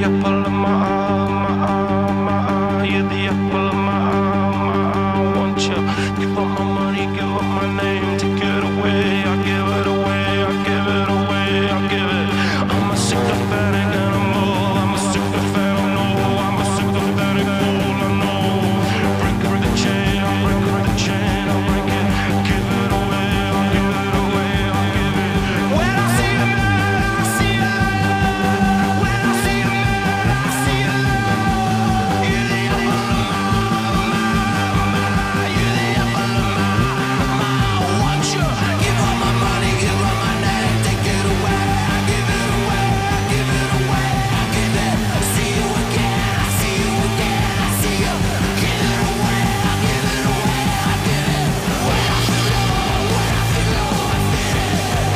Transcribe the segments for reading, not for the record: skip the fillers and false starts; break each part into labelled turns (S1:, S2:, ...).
S1: the apple of my eye, my eye. You're the apple of my eye. I want you. Give up my money, give up my name, take it away. I give it away, I give it away, I give it. I'm a sycophantic animal. I'm a sycophantic, no. I'm a sycophantic fool, I know. Break the chain, I'll break the chain, I'll break it. Give it away, I'll give it away, I'll give it. When I see a man, I see a man. When I see a man, I see a man. You're the apple of my eye, you're the apple of my eye. I want you. Give up my money, give up my name, take it away. I give it away, I give it away, I give it. See you again, I see you again, I see you. Give it away, I give it away, I give it. When I feel low, when I feel low, I feel it.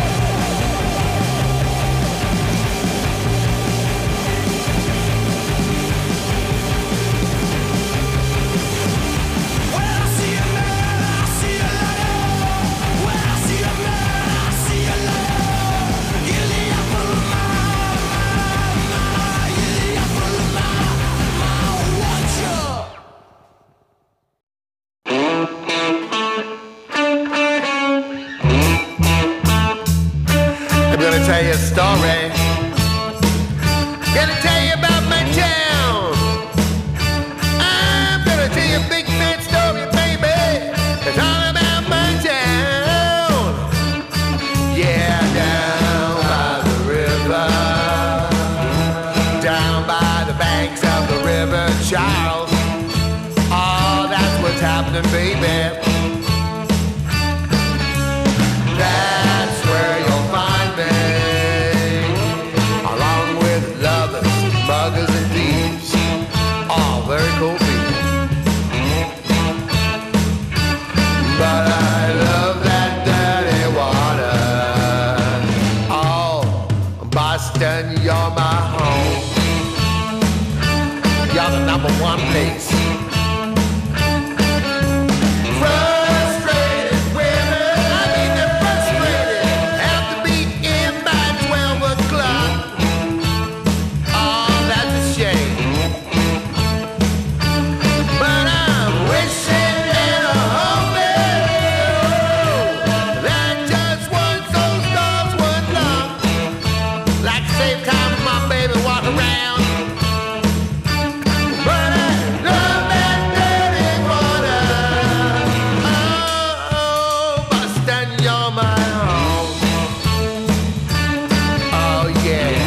S1: When I see a man, I see a lion. When I see a man, I see a lion. You're the apple of my eye, you're the apple of my eye. I want you.
S2: I'm gonna tell you a story. Gonna tell you about my town. I'm gonna tell you a big fat story, baby. It's all about my town. Yeah, down by the river, down by the banks of the river Charles. Oh, that's what's happening, baby. That's where you'll find me, along with lovers, muggers, and thieves. All very cool people. But I love that dirty water. Oh, Boston, you're my home. You're the number one place. Frustrated women, I mean they're frustrated, have to be in by 12 o'clock. Oh, that's a shame. But I'm wishing and hoping that just once those dogs would knock. Like to save time for my baby walk around. But I love that dirty water. Oh, Boston, you're my home. Oh, yeah.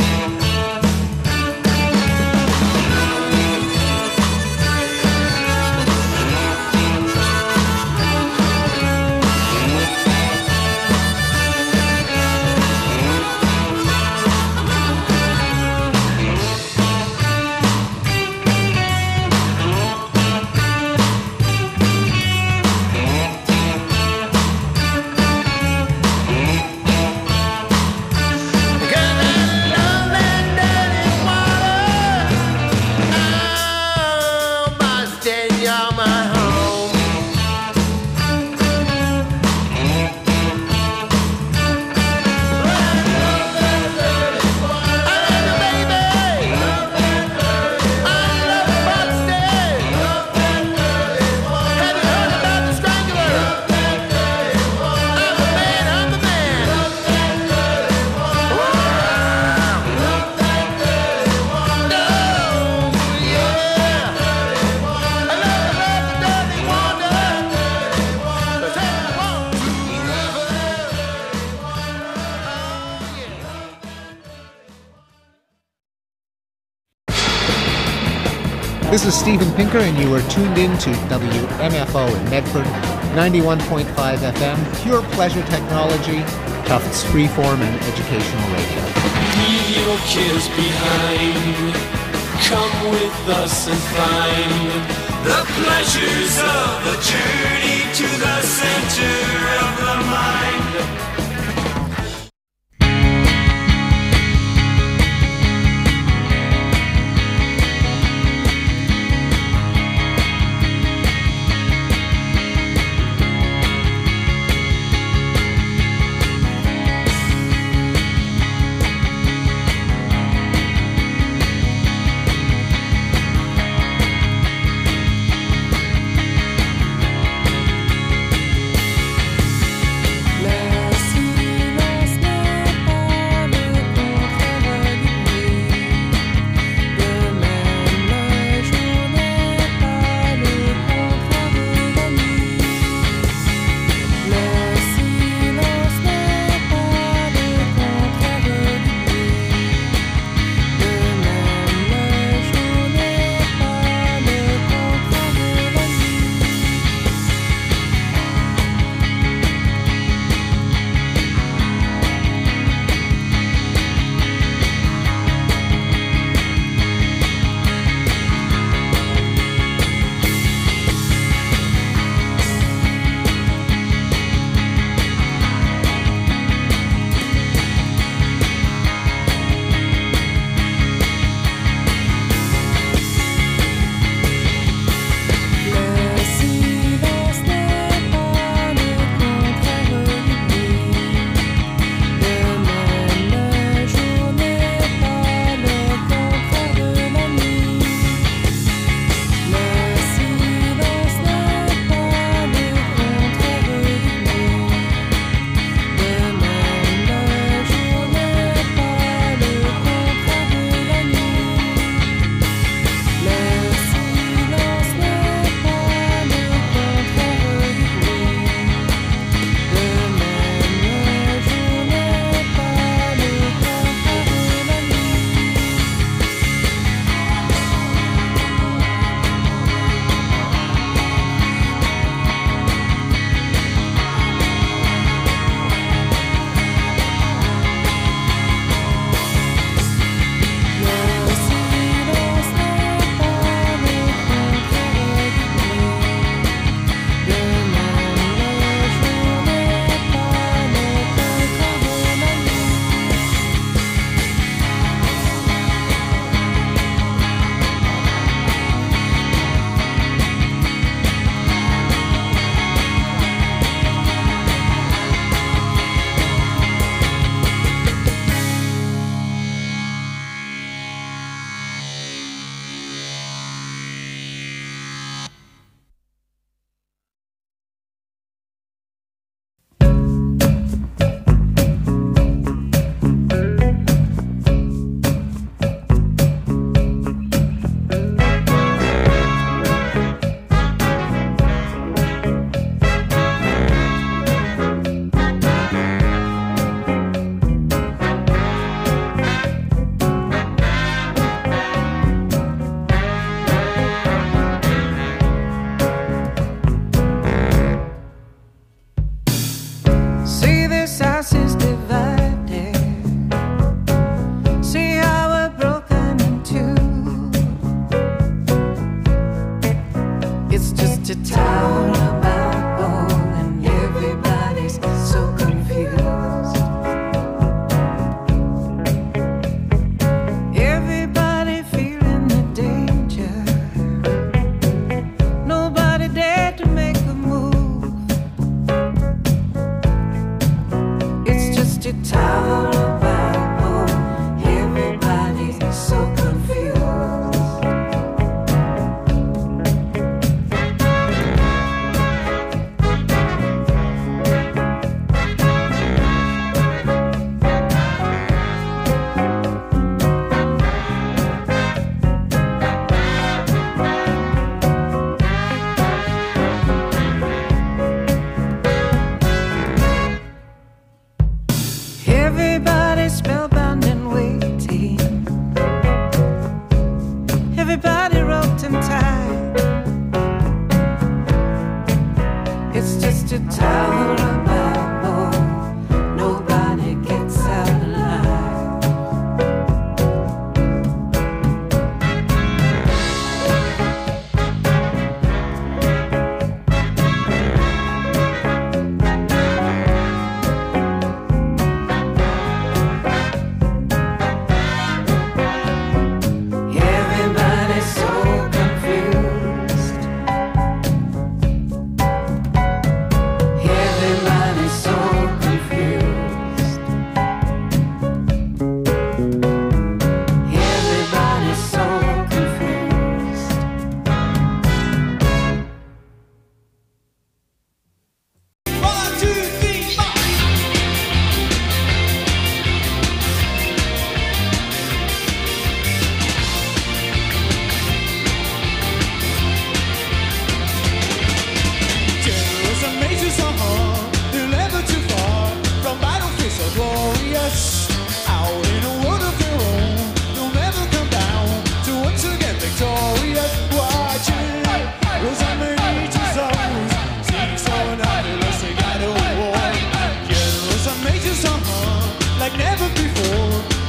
S3: This is Steven Pinker, and you are tuned in to WMFO in Medford, 91.5 FM, pure pleasure technology, Tufts freeform and educational radio.
S4: Leave your cares behind. Come with us and find the pleasures of the journey to the center of the mind.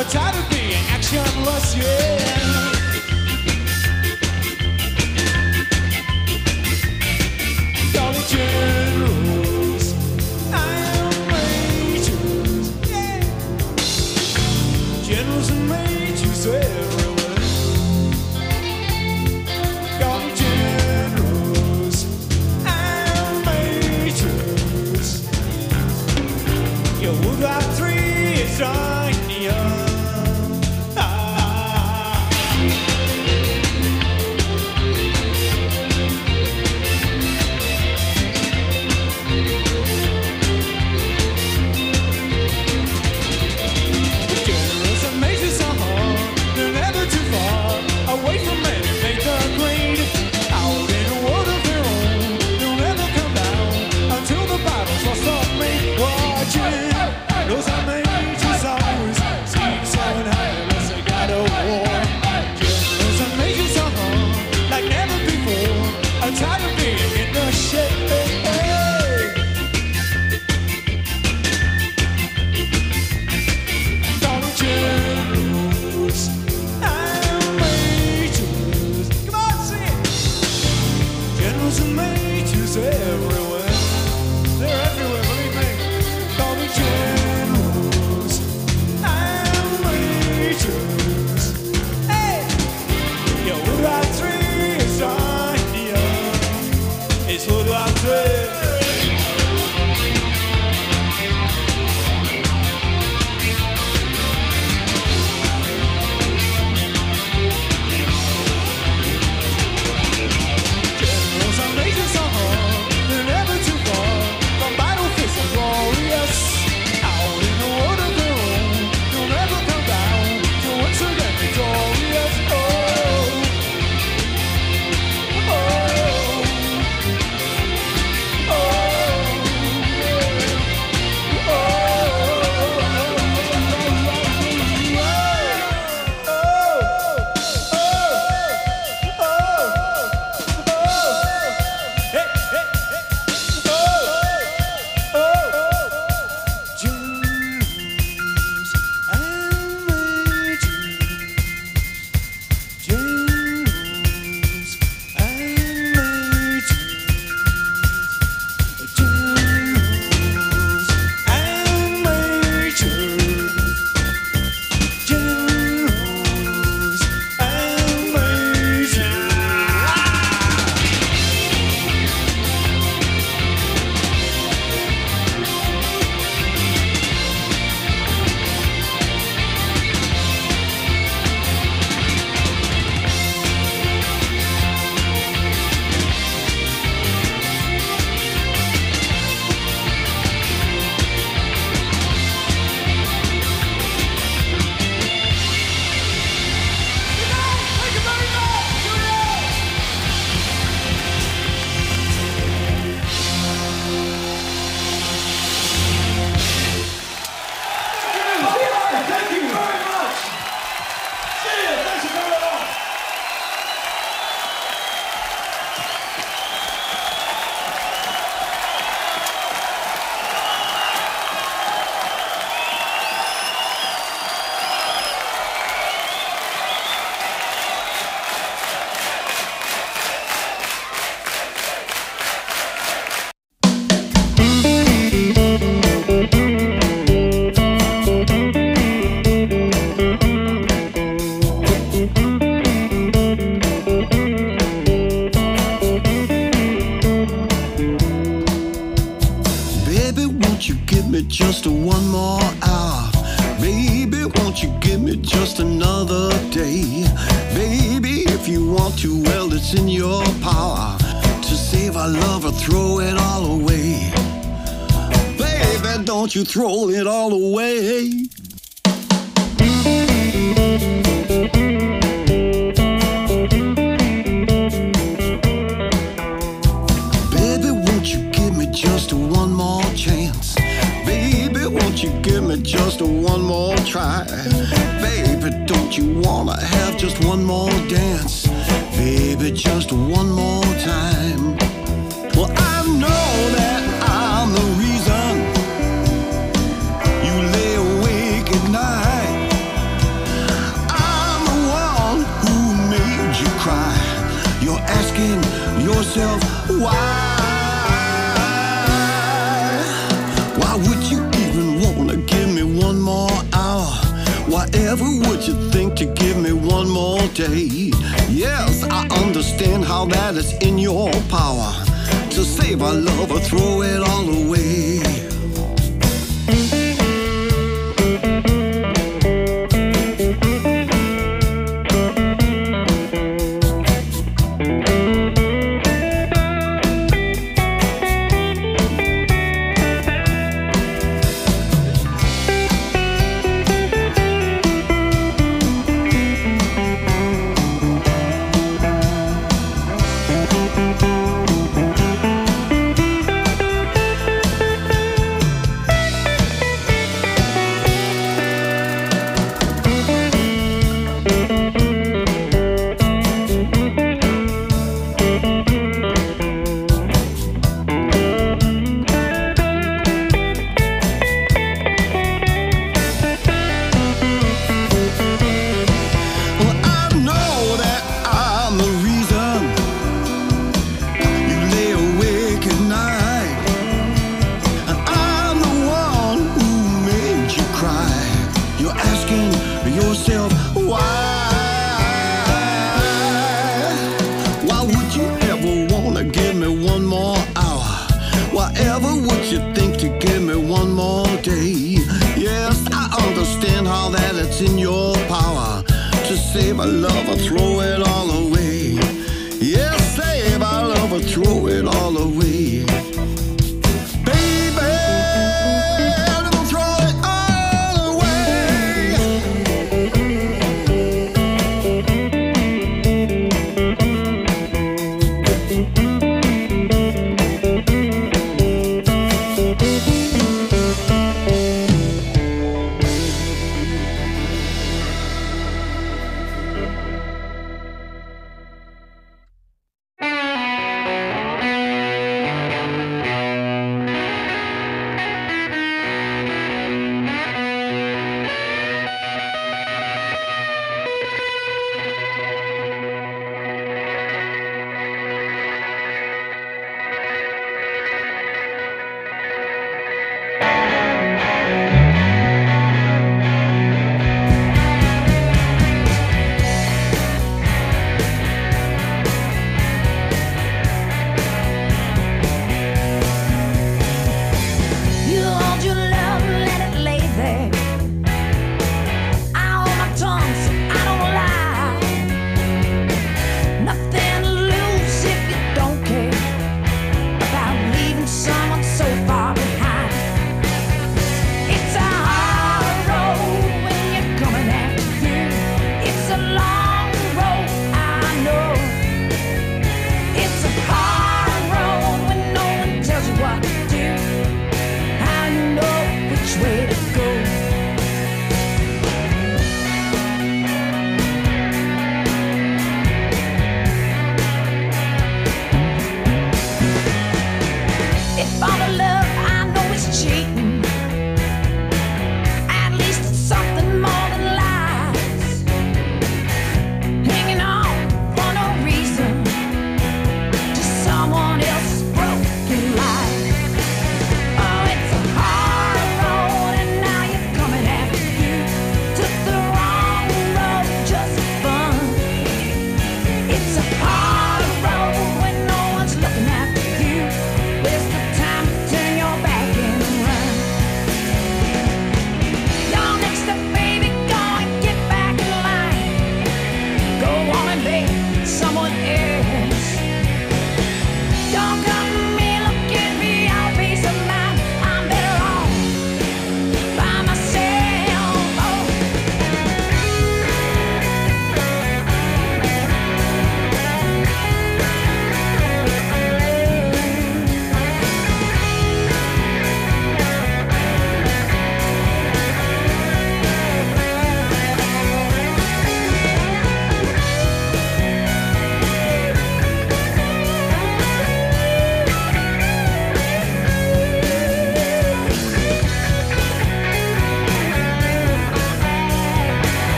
S5: tired of being actionless, yeah. Call it generals, I am majors, yeah. Generals and majors everywhere. Call it generals, I am majors. Your World War III is on the
S6: just one more hour. Baby, won't you give me just another day? Baby, if you want to, well, it's in your power to save our love or throw it all away. Baby, don't you throw it all away. Baby, won't you give me just one more chance? Baby, won't you give me just one more try? Baby, don't you wanna have just one more dance? Baby, just one more time. Well, I know that I'm the reason you lay awake at night. yourself, why would you even wanna give me one more hour? Whatever would you think to give me one more day? Yes, I understand how that is in your power to save our love or throw it all away. In your power to save our love or throw it all away. Yes, save our love or throw it all away. Baby, don't throw it all away.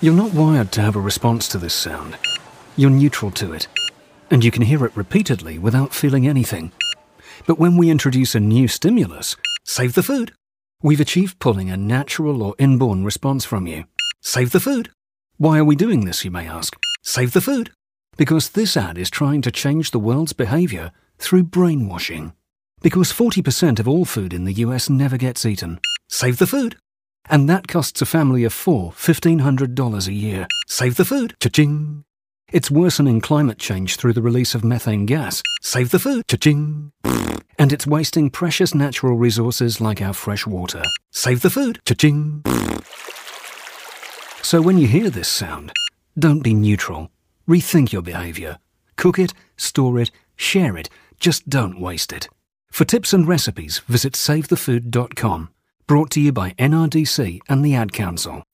S7: You're not wired to have a response to this sound. You're neutral to it, and you can hear it repeatedly without feeling anything. But when we introduce a new stimulus, save the food, we've achieved pulling a natural or inborn response from you. Save the food. Why are we doing this, you may ask? Save the food. Because this ad is trying to change the world's behaviour through brainwashing. Because 40% of all food in the US never gets eaten. Save the food. And that costs a family of 4 $1,500 a year. Save the food. Cha-ching. It's worsening climate change through the release of methane gas. Save the food. Cha-ching. And it's wasting precious natural resources like our fresh water. Save the food. Cha-ching. So when you hear this sound, don't be neutral. Rethink your behaviour. Cook it, store it, share it. Just don't waste it. For tips and recipes, visit savethefood.com. Brought to you by NRDC and the Ad Council.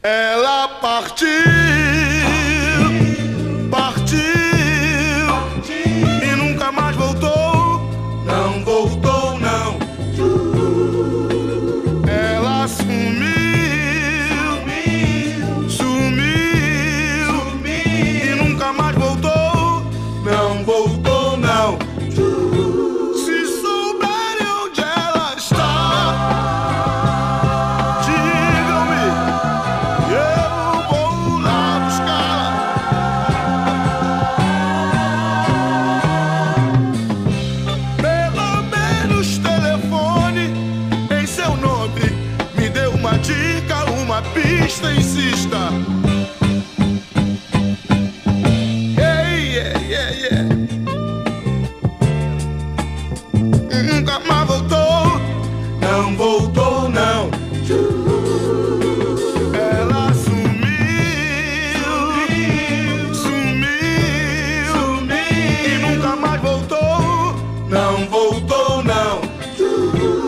S2: Ela partiu, partiu e nunca mais voltou. Não voltou, não. Ela sumiu, sumiu e nunca mais voltou. Não voltou, não. Se souberem onde ela está, digam-me, eu vou lá buscar. Pelo menos telefone em seu nome, me dê uma dica, uma pista, insista. Nunca mais voltou, não voltou, não. Ela sumiu, sumiu e nunca mais voltou, não voltou, não.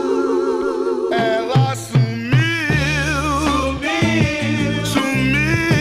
S2: Ela sumiu, sumiu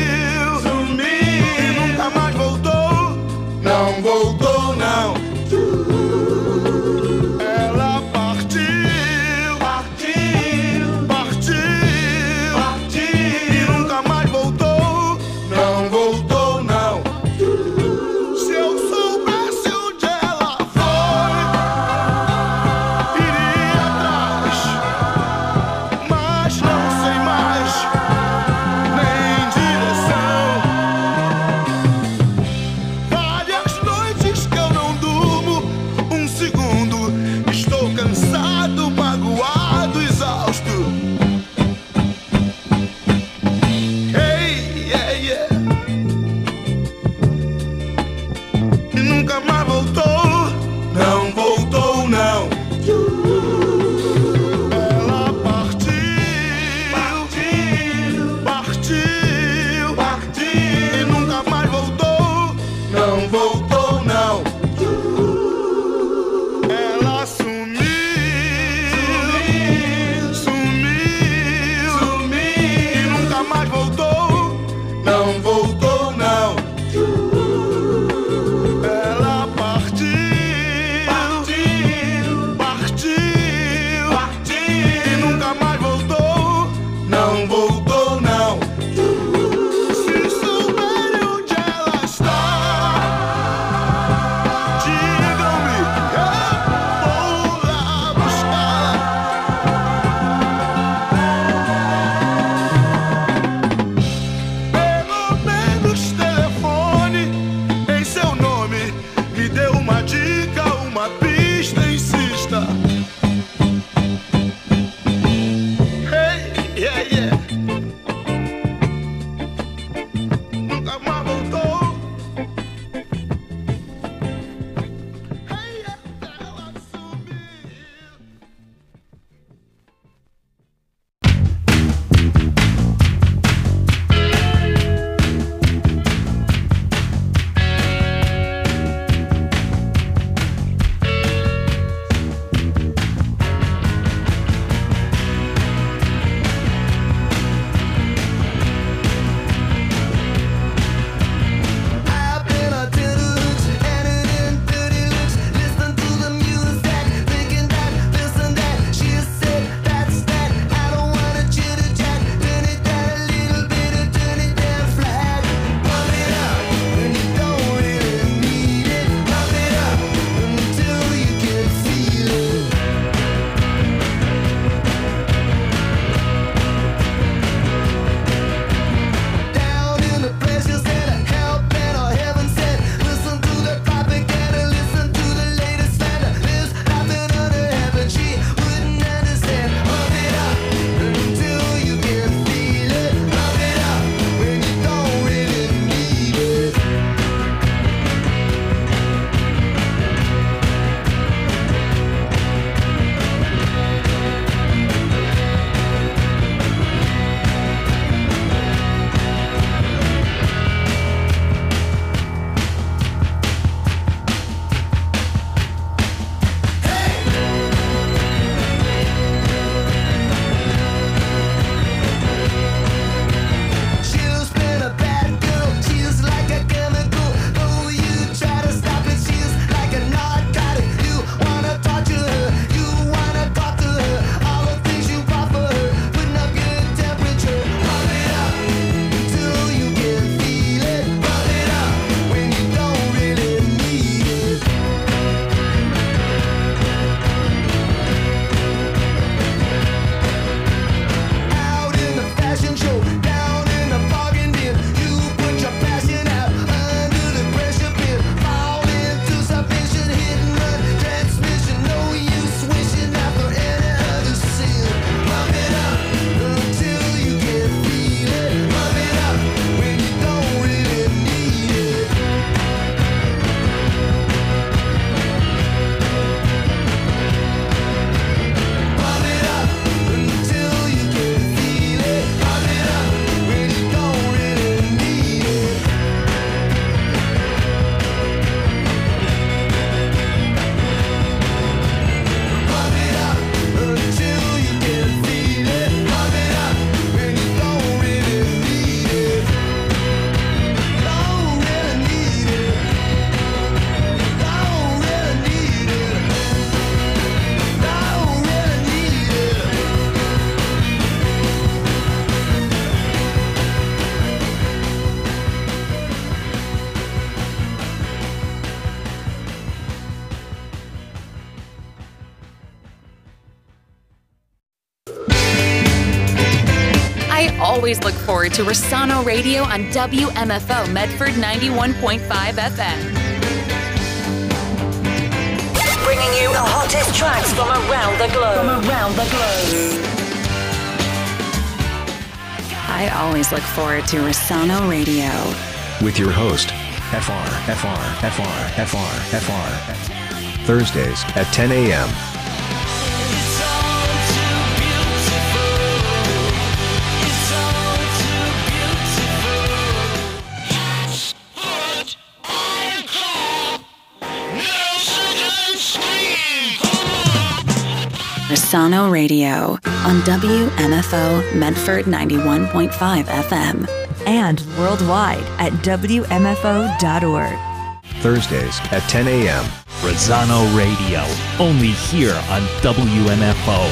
S8: always look forward to Rosano Radio on WMFO Medford 91.5 FM.
S9: Bringing you the hottest tracks from around the globe.
S8: I always look forward to Rosano Radio.
S10: With your host, FR. Thursdays at 10 a.m.
S8: Rosano Radio on WMFO Medford 91.5 FM.
S11: And worldwide at WMFO.org.
S10: Thursdays at 10 a.m.
S12: Rosano Radio, only here on WMFO.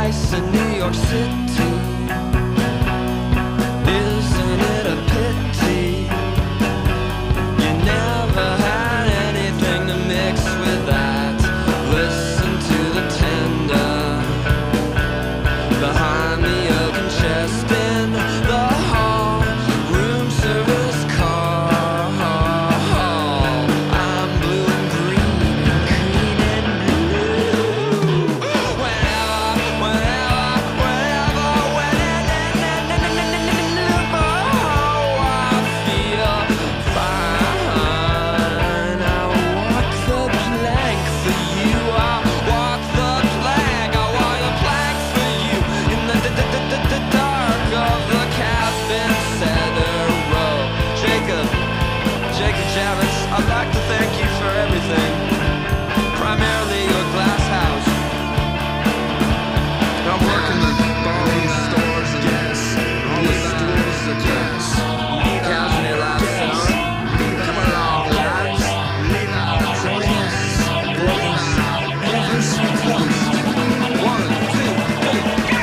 S13: nice in New York City. Isn't it a pity you never had anything to mix with that? Listen to the tender behind the oaken chest in the hall, room service call. I'm blue and green and green and blue. Whenever I feel fine, I walk the plank for you. I walk the plank, I walk the plank for you in the dark of the cabin cedar row. Jacob Javits, I'd like to thank you for everything, primarily your glass house. I'm working the bone stores and gas, all the stores are gas. Cows in their lives, come along, lads. One, two, three, go!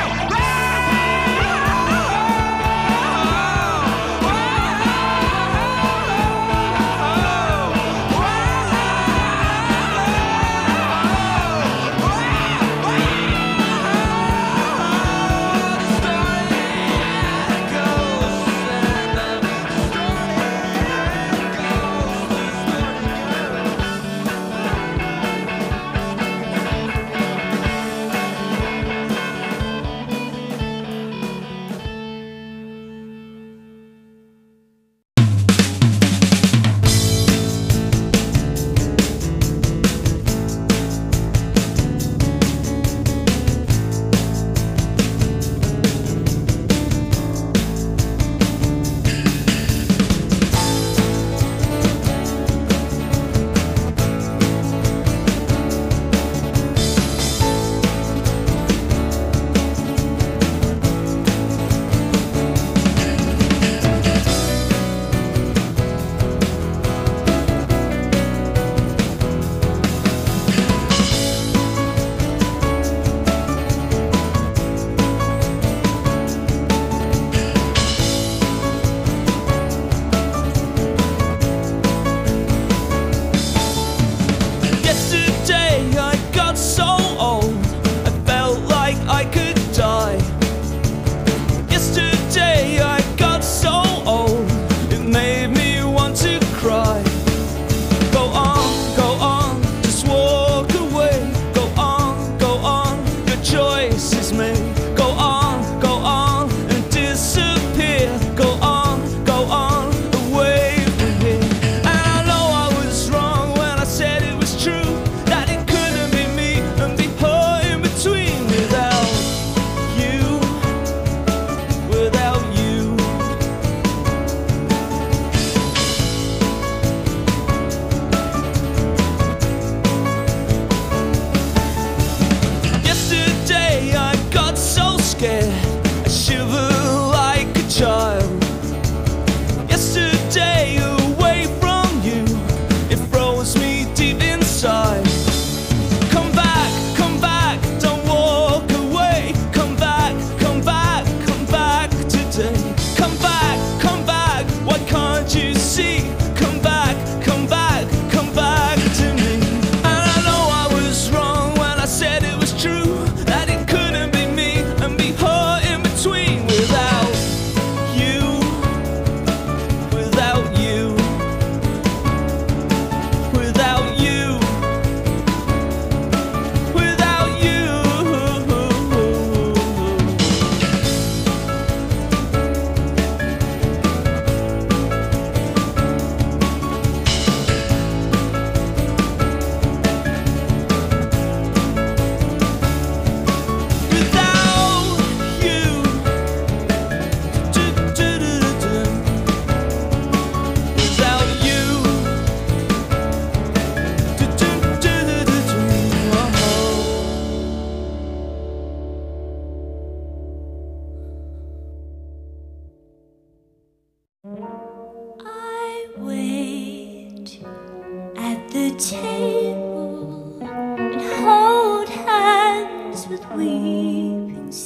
S14: the table and hold hands with weeping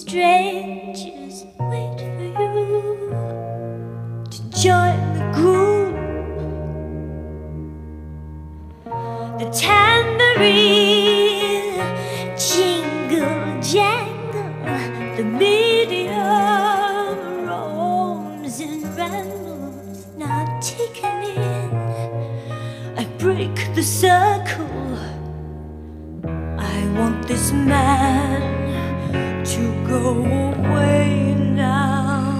S14: strangers wait for you to join the group. The tambourine jingle jangle, the medium roams and rambles, not taken in. I break the circle. I want this man to go away now.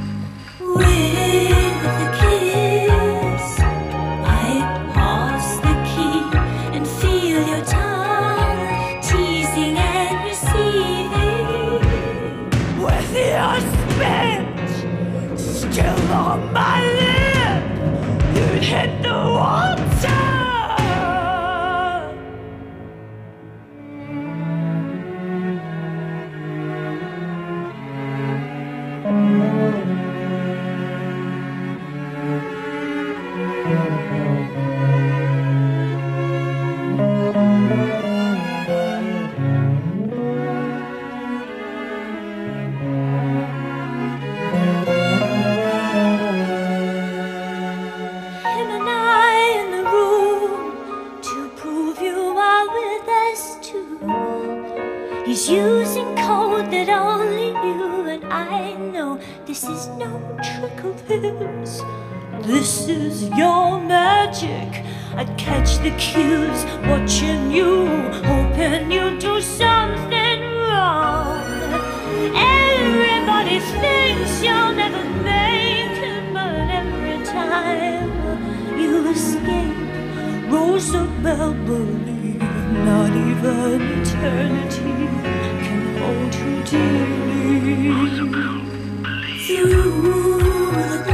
S14: With a kiss, I pass the key and feel your tongue teasing and receiving. With your spit still on my lip, you'd hit the water. Him and I in the room to prove you are with us too. He's using code that only you and I know. This is no trick of his. This is your magic. I'd catch the cues, watching you, hoping you do something wrong. Everybody thinks you'll never make it, but every time you escape, Rosabelle, believe not even eternity can hold you dearly. Through the